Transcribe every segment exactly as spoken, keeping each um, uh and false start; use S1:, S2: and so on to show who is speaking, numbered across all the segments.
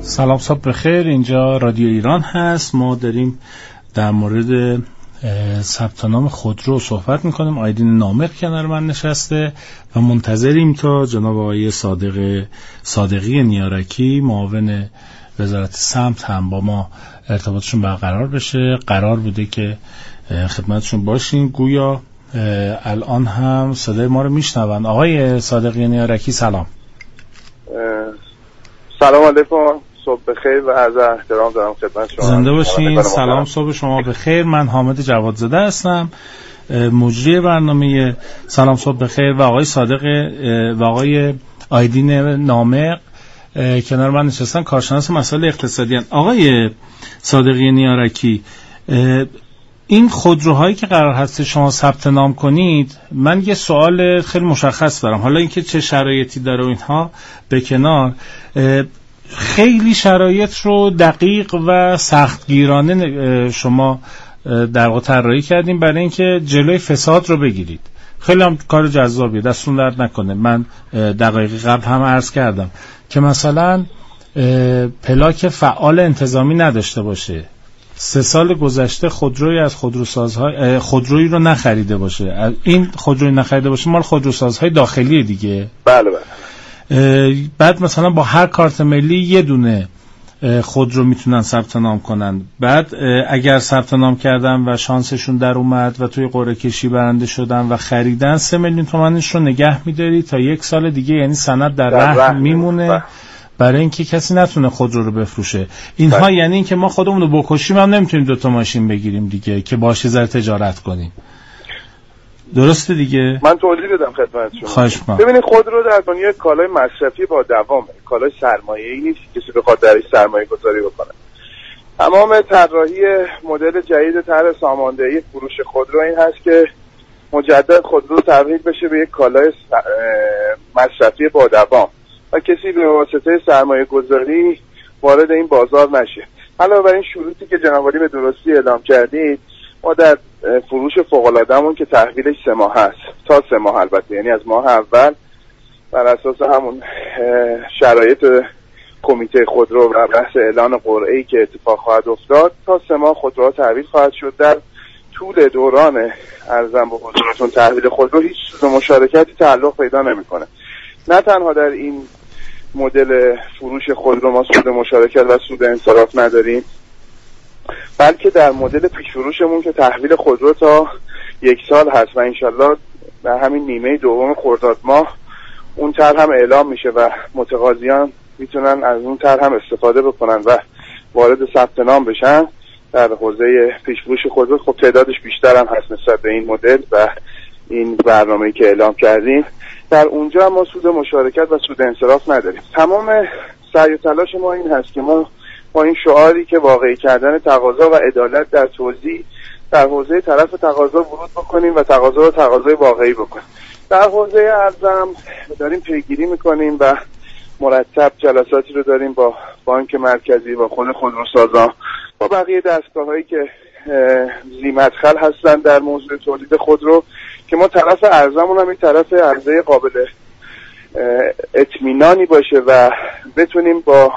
S1: سلام، صبح بخیر. اینجا رادیو ایران هست. ما داریم در مورد ثبت نام خودرو صحبت میکنیم. آیدین نامق کنار من نشسته و منتظریم تا جناب آقای صادق صادقی نیارکی معاون وزارت سمت هم با ما ارتباطشون برقرار بشه. قرار بوده که خدمتشون باشیم. گویا الان هم صدای ما رو میشنون. آقای صادقی نیارکی سلام.
S2: سلام علیکم، صبح بخیر و عرض احترام دارم خدمت شما.
S1: زنده باشین. سلام، صبح شما بخیر. من حامد جوادزاده هستم، مجری برنامه سلام صبح بخیر و آقای صادق و آقای آیدین نامق کنار من نشستن، کارشناس مسائل اقتصادی هستند. آقای صادقی نیارکی، این خودروهایی که قرار هست شما ثبت نام کنید، من یه سوال خیلی مشخص دارم. حالا اینکه چه شرایطی داره و اینها به کنار، خیلی شرایط رو دقیق و سختگیرانه شما در واقع طراحی کردیم برای اینکه جلوی فساد رو بگیرید. خیلی هم کار جذابیه، دستون درد نکنه. من دقایق قبل هم عرض کردم که مثلا پلاک فعال انتظامی نداشته باشه، سه سال گذشته خودرویی از خودروسازهای خودرویی رو نخریده باشه، این خودرویی نخریده باشه مال خودروسازهای داخلی دیگه.
S2: بله بله.
S1: بعد مثلا با هر کارت ملی یه دونه خودرو میتونن ثبت نام کنن. بعد اگر ثبت نام کردن و شانسشون در اومد و توی قرعه کشی برنده شدن و خریدن، سه میلیون تومنش رو نگه میداری تا یک سال دیگه، یعنی سند در رهن میمونه برای اینکه کسی نتونه خودرو رو بفروشه. اینها بله. یعنی اینکه ما خودمون رو بکشیم هم نمیتونیم دو تا ماشین بگیریم دیگه که باشه زر تجارت کنیم. درسته دیگه؟
S2: من توضیح بدم خدمت شما.
S1: خواهش می‌کنم.
S2: ببینید، خودرو در دنیا کالای مصرفی با دوامه، کالای سرمایه‌ای نیست کسی بخواد درش سرمایه گذاری بکنه. تمام طراحی مدل جدید طرح ساماندهی فروش خودرو این هست که مجدد خودرو تبدیل بشه به یک کالای مصرفی با دوام و کسی به واسطه سرمایه گذاری وارد این بازار نشه. علاوه بر این شروطی که جناب عالی به درستی اعلام کردید، ما در فروش فوق‌العاده‌مون که تحویلش سه ماه هست، تا سه ماه البته، یعنی از ماه اول بر اساس همون شرایط کمیته خودرو و بحث اعلان قرعه‌ای که اتفاق خواهد افتاد، تا سه ماه خودروها تحویل خواهد شد. در طول دوران ارزم به حضورتون تحویل خودرو هیچ سود مشارکتی تعلق پیدا نمی‌کنه. نه تنها در این مدل فروش خودرو ما سود مشارکت و سود انصراف نداریم، بلکه در مدل پیش فروشمون که تحویل خودرو تا یک سال هست و انشالله در همین نیمه دوم خرداد ماه اون طرح هم اعلام میشه و متقاضیان میتونن از اون طرح هم استفاده بکنن و وارد ثبت نام بشن در حوزه پیش فروش خودرو. خب تعدادش بیشتر هم هست نسبت به این مدل و این برنامه‌ای که اعلام کردیم. در اونجا ما سود مشارکت و سود انصراف نداریم. تمام سعی و تلاش ما این هست که ما با این شعاری که واقعی کردن تقاضا و عدالت در توزیع در حوزه طرف تقاضا ورود بکنیم و تقاضا رو تقاضای واقعی بکنیم. در حوزه ارزم داریم پیگیری میکنیم و مرتب جلساتی رو داریم با بانک مرکزی، با خود خودروسازان، با بقیه دستگاه‌هایی که ذی مدخل هستن در موضوع تولید خودرو، که ما طرف ارزمون هم این طرف عرضه قابل اطمینانی باشه و بتونیم با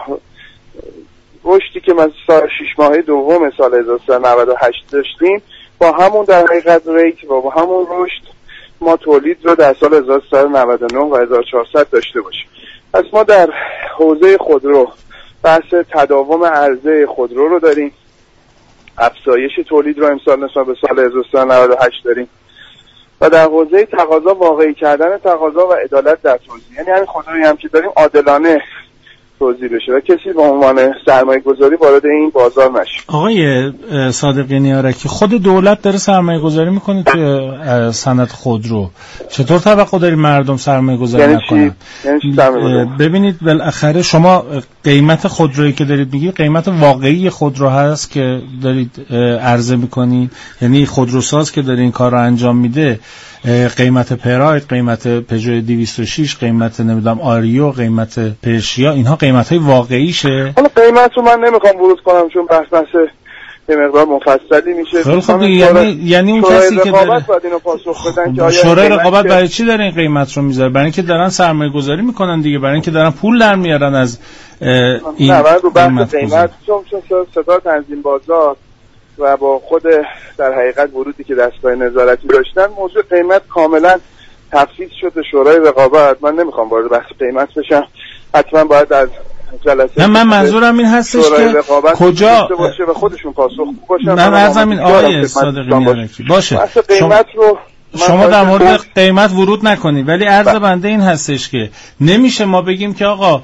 S2: رشدی که من سال شش ماهه دوم سال هزار و سیصد و نود و هشت داشتیم، با همون در حقیقت ریت و با همون رشد ما تولید رو در سال هزار و سیصد و نود و نه و هزار و چهارصد داشته باشیم. پس ما در حوزه خودرو بحث تداوم عرضه خودرو رو داریم، افزایش تولید رو امسال نسبت به سال هزار و سیصد و نود و هشت داریم و در حوزه تقاضا واقعی کردن تقاضا و عدالت در توزیع، یعنی همین خودرویی هم که داریم عادلانه توزیع بشه و کسی به عنوان سرمایه گذاری وارد این بازار نشه.
S1: آقای صادقی نیارکی، خود دولت داره سرمایه گذاری میکنه توی صنعت خودرو، چطور توقع داری مردم سرمایه گذاری
S2: یعنی
S1: نکنن؟
S2: یعنی
S1: ببینید بالاخره شما قیمت خودرویی که دارید میگید قیمت واقعی خودرو هست که دارید عرضه میکنید، یعنی خودروساز که داره این کار رو انجام میده قیمت پراید، قیمت پژو دویست و شش، قیمت نمیدونم آریو، قیمت پرشیا، اینها قیمت های واقعیشه؟
S2: حالا قیمت رو من نمیخوام ورود کنم چون بحث بحث به مقدار مفصلی میشه.
S1: خیلی خب یعنی یعنی اون کسی که
S2: رقابت باید اینو پاسخ بدن که آیا
S1: شورای رقابت برای چی داره این قیمت رو میذاره؟ برای اینکه دارن سرمایه گذاری میکنن دیگه، برای اینکه دارن پول در میارن از این
S2: نه رو بحث قیمت، چون چون صدا تنظیم بازار و با خود در حقیقت ورودی که دستگاه نظارتی داشتن موضوع قیمت کاملا تفصیل شده شورای رقابت. من نمیخوام وارد بحث قیمت بشم، حتما باید از جلسه
S1: نه من منظورم این هستش که کجا
S2: باشه و خودشون پاسخ باشن.
S1: من عرضم این آقای صادقی میارکی باشه
S2: قیمت رو
S1: شما در مورد قیمت ورود نکنید، ولی عرض بنده این هستش که نمیشه ما بگیم که آقا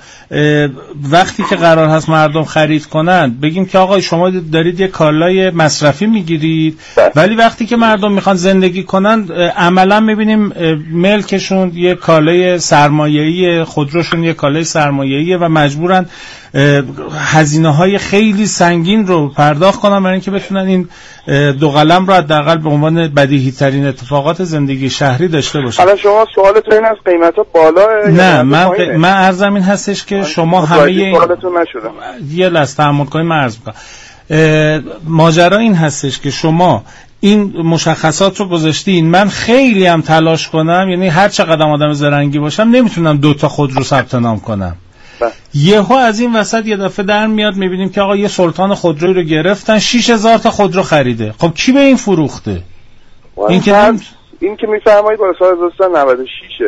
S1: وقتی که قرار هست مردم خرید کنن بگیم که آقا شما دارید یه کالای مصرفی میگیرید، ولی وقتی که مردم میخوان زندگی کنن عملا میبینیم ملکشون یه کالای سرمایه‌ای، خودروشون یه کالای سرمایه‌ایه و مجبورن هزینه های خیلی سنگین رو پرداخت کنن برای اینکه بتونن این دو قلم رو حداقل به عنوان بدیهی ترین اتفاقات زندگی شهری داشته باشن.
S2: حالا شما سوالتون این است قیمتا بالا؟
S1: نه من ق... من عرضم این هستش که شما همه این
S2: سوالتون نشده.
S1: یه لحظه تحمل کنید من عرض می‌کنم. ماجرا این هستش که شما این مشخصات رو گذاشتین، من خیلی هم تلاش کنم، یعنی هر چقدر آدم زرنگی باشم نمیتونم دو تا خودرو ثبت نام کنم. یهو از این وسط یه دفعه در میاد میبینیم که آقا یه سلطان خودرویی رو گرفتن شش هزار تا خودرو خریده. خب کی به این فروخته؟
S2: این که نم... این که میفرمایید با سال هزار و سیصد و نود و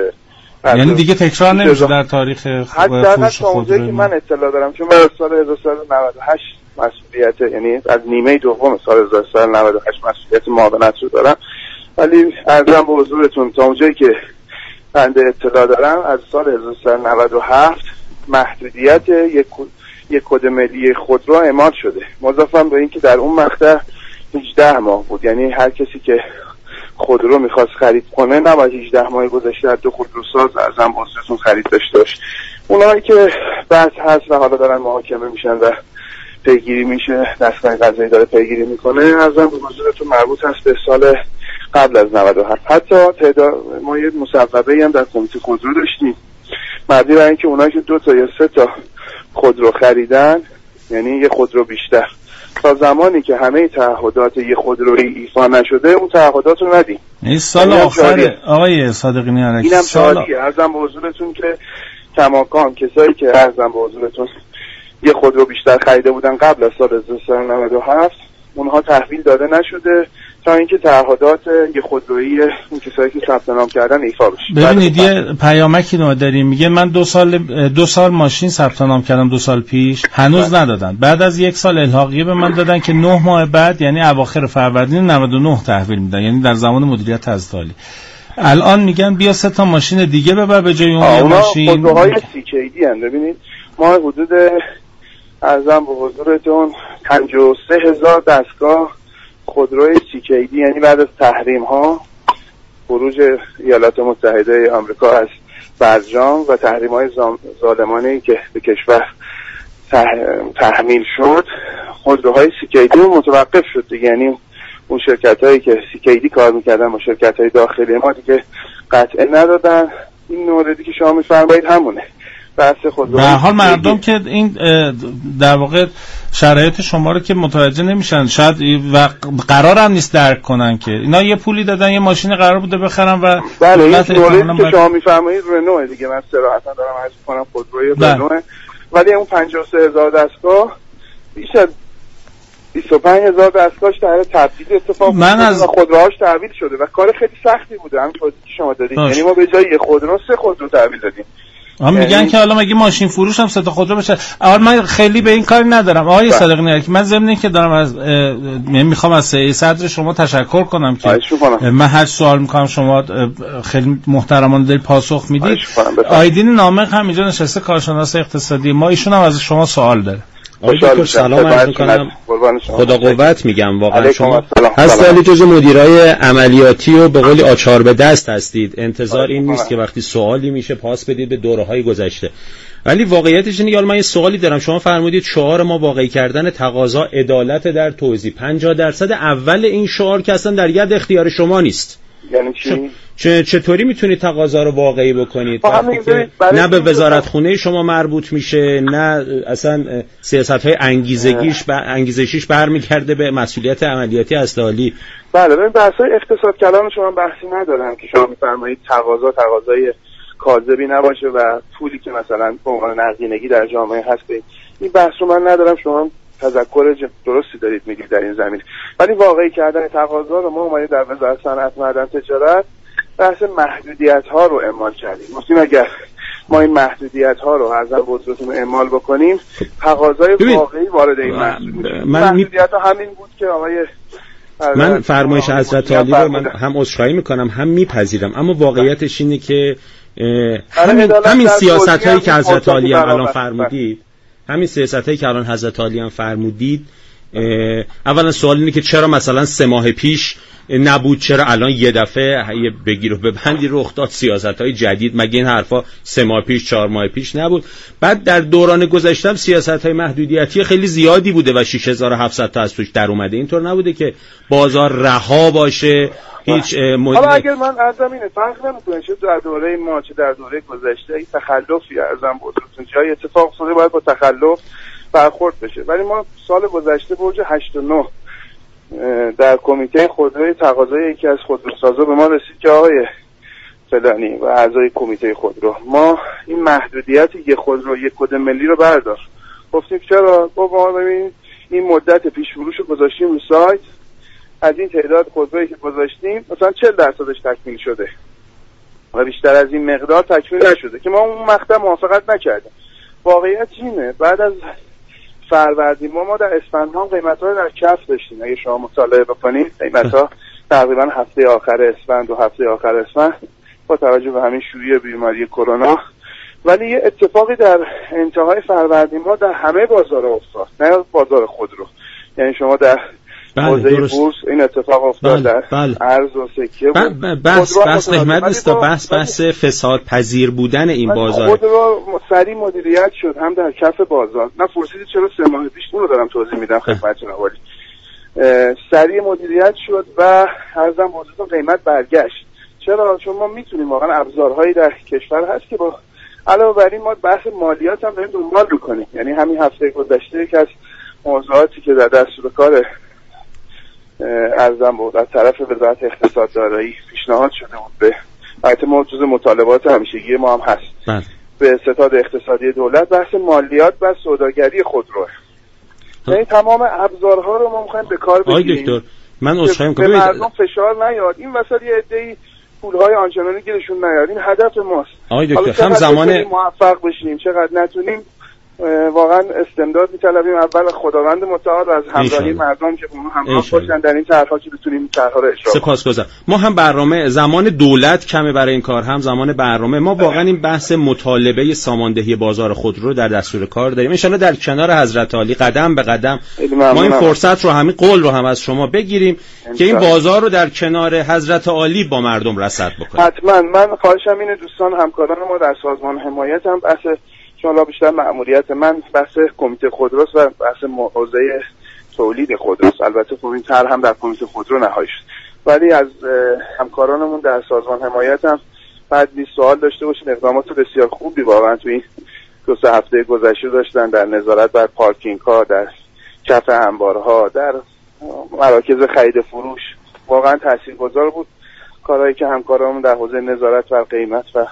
S2: شش
S1: یعنی دیگه تکرار نمیشه در تاریخ فروش خودرو.
S2: که من اطلاع دارم چون من سال هزار و سیصد و نود و هشت مسئولیت، یعنی از نیمه دوم سال هزار و سیصد و نود و هشت مسئولیت معاونت رو دارم، ولی عرضم به حضورتون تا اونجایی که بنده اطلاع دارم از سال هزار و سیصد و نود و هفت محدودیت یک یک کد ملی خودرو اعمال شده، مضافاً به اینکه در اون مقطع هجده ماه بود، یعنی هر کسی که خودرو میخواست خرید کنه نباید هجده ماه گذشته از دو خودروساز از هم بازرسون خرید داشته باشه. اونایی که بحث هست و حالا دارن محاکمه میشن و پیگیری میشه، دستگاه قضایی داره پیگیری میکنه، ازم به حضورتون مربوط هست به سال قبل از نود و هفت. حتی تعداد ما یه مصوبه‌ای هم در کمیته خودرو داشتیم مبنی بر اینکه اونایی که دو تا یا سه تا خودرو خریدن، یعنی یه خودرو بیشتر، تا زمانی که همه تعهدات یه خودرویی ایفا نشده اون تعهدات رو ندیم.
S1: این سال آخره آقای صادقی میارک
S2: اینم سالیه. عرضم به حضورتون که کماکان کسایی که عرضم به حضورتون یه خودرو بیشتر خریده بودن قبل از سال هزار و سیصد و نود و هفت اونها تحویل داده نشده تا اینکه تعهدات یه خودرویی اون کسایی که ثبت نام کردن ایفا بشه.
S1: ببینید یه پیامکی رو داریم میگه من دو سال دو سال ماشین ثبت نام کردم دو سال پیش هنوز ندادن، بعد از یک سال الحاقیه به من دادن که نه ماه بعد یعنی اواخر فروردین نود و نه تحویل میدن، یعنی در زمان مدیریت تزدالی. الان میگن بیا سه تا ماشین دیگه ببر به جای اون ماشین.
S2: خودروهای سی کی دی ان. ببینید ما حدود ارزم به حضورتون پنجاه و سه هزار دستگاه خودروی سی کی دی، یعنی بعد از تحریم ها خروج ایالات متحده آمریکا از برجام و تحریم های ظالمانه‌ای که به کشور تحمیل شد، خودروهای سی کی دی متوقف شد دیگه، یعنی اون شرکت هایی که سی کی دی کار میکردن با شرکت های داخلی ما دیگه قطعه ندادن. این موردی که شما میفرمایید همونه. به هر
S1: حال مردم که این در واقع شرایط شما رو که متوجه نمیشن، شاید و قرار هم نیست درک کنن که اینا یه پولی دادن یه ماشین قرار بوده بخرن و
S2: بله این موردی که شما میفرمایید رنو دیگه، من صراحتا دارم عرض کنم خودروی رنو، ولی اون پنجاه و سه هزار دستگاه بیش از بیست و پنج هزار دستگاهش در تبدیل اتفاق
S1: من از
S2: خودروهاش تحویل شده و کار خیلی سختی بوده همین توضیحی که شما دادید. یعنی ما به جای یه خودرو سه خودرو تحویل دادیم.
S1: هم میگن یعنی... که حالا مگه ماشین فروش هم سه تا خودرو بشه. اول من خیلی به این کاری ندارم آقای صادقی نیارکی، من ضمن اینکه دارم از من میخوام از سید صدر شما تشکر کنم که من هر سوال میکنم شما خیلی محترمانه دارید پاسخ میدید. آیدین نامق هم اینجا نشسته، کارشناس اقتصادی ما، ایشون هم از شما سوال داره.
S3: آقای دکتر سلام عرض می‌کنم، خدا قوت میگم. واقعا شما هستید جزو مدیرای عملیاتی و به قولی آچار به دست هستید، انتظار این نیست که وقتی سوالی میشه پاس بدید به دوره‌های گذشته، ولی واقعیتش اینه. حالا من یه سوالی دارم، شما فرمودید شعار ما واقعی کردن تقاضا عدالت در توزیع، پنجاه درصد اول این شعار که اصلا در ید اختیار شما نیست،
S2: یعنی چی؟
S3: چه چطوری میتونید تقاضا رو واقعی بکنید؟ نه به وزارت خونه شما مربوط میشه، نه اصلا سیاست‌های انگیزگیش ب... انگیزشیش برمیگرده به مسئولیت عملیاتی اسلحه‌ای.
S2: بله ببین بحث‌های اقتصاد کلان شما بحثی ندارم که شما می‌فرمایید تقاضا تقاضای کاذبی نباشه و پولی که مثلا به عنوان نقدینگی در جامعه هست. این بحث رو من ندارم، شما تذکر درستی دارید میگید در این زمینه، ولی واقعی کردن تقاضا رو ما اومدیم در وزارت صنعت معدن تجارت بحث محدودیت ها رو اعمال کردیم. گفتیم اگر ما این محدودیت ها رو از بزرگتون اعمال بکنیم تقاضای واقعی وارد این محدودیت محدودیت ها همین بود که آقای
S3: من فرمایش حضرت عالی رو من هم عذرخواهی میکنم هم میپذیرم، اما واقعیتش اینه که همین, همین سیاست هایی که حضرت عالی هم الان فرمودید همین سیاست هایی که الان حضرت عالی هم فرمودید اولا سوال اینه که چرا مثلا سه ماه پیش نبود، چرا الان یه دفعه یه بگیر و ببندی رخ داد سیاست‌های جدید؟ مگه این حرفا سه ماه پیش چهار ماه پیش نبود؟ بعد در دوران گذشته سیاست‌های محدودیتی خیلی زیادی بوده و شش هزار و هفتصد تا از توش در اومده. اینطور نبوده که بازار رها باشه هیچ مدل.
S2: حالا اگر من ارزم اینه فرق نمی‌کنه چه در دوره ما چه در دوره گذشته این تخلفی ارزم بزرگتون جای اتفاق افتاده باید با تخلف برخورد بشه، ولی ما سال گذشته برج هشت و نه در کمیته خودروی تقاضای یکی از خودروسازا به ما رسید که آقای فلانی و اعضای کمیته خودرو ما این محدودیت یک خودرو یک کد ملی رو بردار. گفتیم چرا؟ بابا ببین این مدت پیش فروش رو گذاشتیم رو سایت، از این تعداد خودرویی که گذاشتیم مثلا چهل درصدش تکمیل شده و بیشتر از این مقدار تکمیل نشده که ما اون مقطع موافقت نکردیم. واقعیت اینه بعد از فروردین ما ما در اسفندان قیمت‌ها رو در کف داشتیم. اگه شما مطالعه بکنید قیمت‌ها تقریبا هفته آخر اسفند و هفته آخر اسفند با توجه به همین شیوع بیماری کرونا، ولی یه اتفاقی در انتهای فروردین ما در همه بازارها افتاد، نه بازار خودرو. یعنی شما در حوزه بورس این اتفاق افتاد، در ارز و سکه.
S3: بحث بحث قیمت نیست، بحث بحث فساد پذیر بودن این بازار.
S2: خودرو سریع مدیریت شد هم در کف بازار. نه فرصتی چرا سه ماه پیش اون رو دارم توضیح میدم خدمت جناب. سریع مدیریت شد و ارزم بزرگتون قیمت برگشت. چرا؟ چون ما میتونیم واقعا ابزارهایی در کشور هست که با علاوه بر این ما بحث مالیات هم داریم دنبال میکنیم. یعنی همین هفته گذشته که از موضوعاتی که در دستور کار ارزم بود از طرف وزارت اقتصاد دارایی پیشنهاد شده بود به البته ما جزء مطالبات همیشگی ما هم هست بله. به ستاد اقتصادی دولت بحث مالیات و سوداگری خودروه. یعنی تمام ابزارها رو ما می‌خوایم به کار بگیریم.
S3: آقای دکتر من عذرخواهی می‌کنم
S2: به مردم فشار نیاد، این وسط یه عده‌ای پول‌های آنچنانی گیرشون نیاد، این هدف ماست.
S3: آقای دکتر هم زمان
S2: موفق بشیم چقدر نتونیم واقعا استمداد می‌طلبیم اول خداوند متعال و از همراهی مردم که اونها همراه باشن در این طرح‌ها که بتونیم طرح‌ها رو اجرا کنیم.
S3: سپاسگزارم. ما هم برنامه زمان دولت کمه برای این کار، هم زمان برنامه ما واقعا این بحث مطالبه ساماندهی بازار خودرو در دستور کار داریم. ان شاءالله در کنار حضرت عالی قدم به قدم ما این فرصت رو همین قول رو هم از شما بگیریم که این بازار رو در کنار حضرت عالی با مردم رصد بکنیم.
S2: حتما. من خواهشم اینه دوستان همکاران ما در سازمان حمایت هم بحث چون بیشتر مأموریت من بحث کمیته خودروست و بحث حوزه تولید خودروست. البته خب این طرح هم در کمیته خودرو نهایی شد، ولی از همکارانمون در سازمان حمایت هم بعد این سوال داشته باشین. اقدامات بسیار خوبی واقعا تو این دو سه هفته گذشته داشتن در نظارت بر پارکینگ ها، در کف انبارها، در مراکز خرید فروش. واقعا تاثیرگذار بود کارهایی که همکارانمون در حوزه نظارت بر قیمت و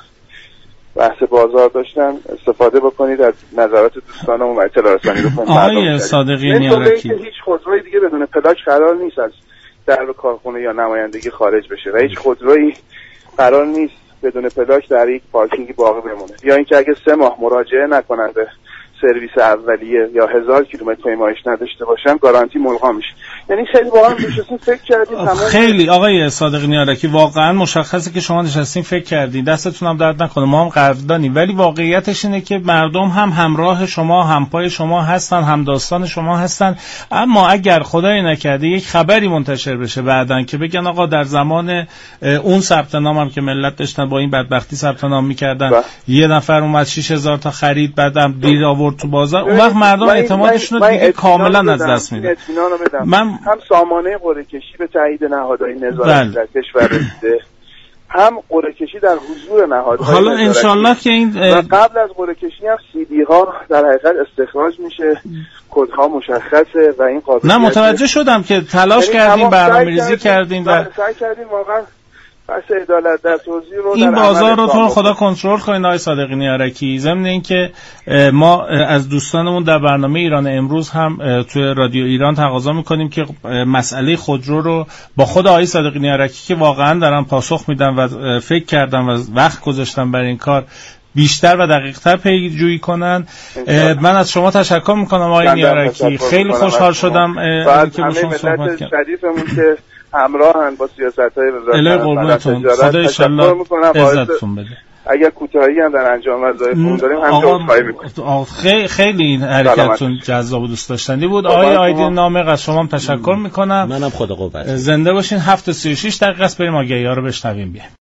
S2: بحث بازار داشتن. استفاده بکنید از نظرات دوستانمون و اطلاع رسانی بکنید.
S1: آقای صادقی نیارکی
S2: هیچ خودروی دیگه بدون پلاک قرار نیست از درب کارخونه یا نمایندگی خارج بشه و هیچ خودرویی قرار نیست بدون پلاک در یک پارکینگی باقی بمونه، یا اینکه اگه سه ماه مراجعه نکنن به سرویس اولیه یا هزار کیلومتر پیمایش نداشته باشن گارانتی ملغا میشه. یعنی خیلی واقعا نشستین فکر کردین
S1: خیلی آقای صادقی نیارکی واقعا مشخصه که شما نشستین فکر کردین، دستتون هم درد نکنه، ما هم قدردانیم، ولی واقعیتش اینه که مردم هم همراه شما، همپای شما هستن، هم داستان شما هستن. اما اگر خدای نکرده یک خبری منتشر بشه بعدن که بگن آقا در زمان اون ثبت نام هم که ملت داشتن با این بدبختی ثبت نام میکردن یه نفر اومد شش هزار تا خرید بعدم دیر آورد آورد تو بازار، اون وقت مردم اعتمادشون رو دیگه کاملا از دست میدن.
S2: من هم سامانه قرعه کشی به تایید نهادهای نظارتی در کشور رسیده، هم قرعه کشی در حضور نهادهای
S1: حالا انشالله که این
S2: و قبل از قرعه کشی هم سی دی ها در حقیقت استخراج میشه، کدها مشخصه و این قابلیت.
S1: نه متوجه شدم که تلاش کردیم، برنامه‌ریزی کردیم و
S2: سعی کردیم واقعا بحث عدالت در توزیع رو
S1: این بازار رو تو خدا کنترل کنین آقای صادقی نیارکی. ضمن اینکه ما از دوستانمون در برنامه ایران امروز هم توی رادیو ایران تقاضا میکنیم که مسئله خودرو رو با خود آقای صادقی نیارکی که واقعا دارن پاسخ میدن و فکر کردن و وقت گذاشتن برای این کار بیشتر و دقیق‌تر پیگیری کنن. من از شما تشکر میکنم آقای نیارکی، خیلی خوشحال شدم
S2: که با شما صحبت کردم. شریفمون که همراهن با سیاست‌های وزارت
S1: خدا ان شاء الله عزتتون بده.
S2: اگر کوتاهی هم در انجام وظایفمون داریم هم جواب‌خواهی می‌کنیم.
S1: خیلی خیلی این حرکتتون جذاب و دوست داشتنی بود. آقای آیدین نامق از شما هم تشکر میکنم.
S3: منم خدا قوت.
S1: زنده باشین. هفت و سی و شش دقیقه است، بریم آگهی‌ها رو بشنویم.